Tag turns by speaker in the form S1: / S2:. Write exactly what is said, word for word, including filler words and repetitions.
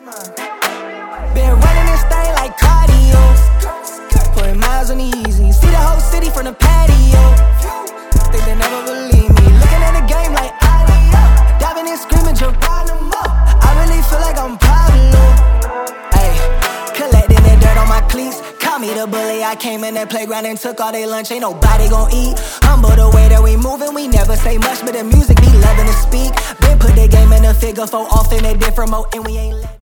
S1: Been running this thing like cardio, putting miles on the easy. See the whole city from the patio. Think they never believe me. Looking at the game like Alio, diving in screaming, Geronimo. I really feel like I'm Pablo. Ayy, collecting the dirt on my cleats. Call me the bully, I came in that playground and took all their lunch. Ain't nobody gon' eat. Humble the way that we moving, we never say much, but the music be loving to speak. Been put the game in a figure four off in a different mode, and we ain't let